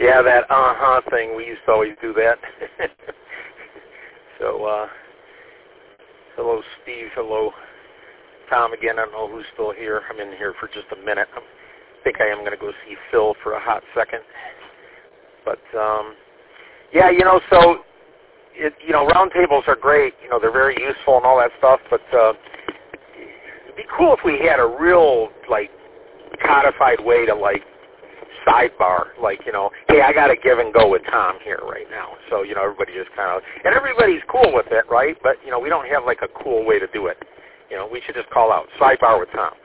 Yeah, that thing. We used to always do that. So, hello, Steve. Hello, Tom again. I don't know who's still here. I'm in here for just a minute. I think I am going to go see Phil for a hot second. But, yeah, so, roundtables are great. They're very useful and all that stuff, but it'd be cool if we had a real, codified way to, sidebar, hey, I got to give and go with Tom here right now. So, everybody just kind of, and everybody's cool with it, right? But, we don't have, a cool way to do it. We should just call out, sidebar with Tom.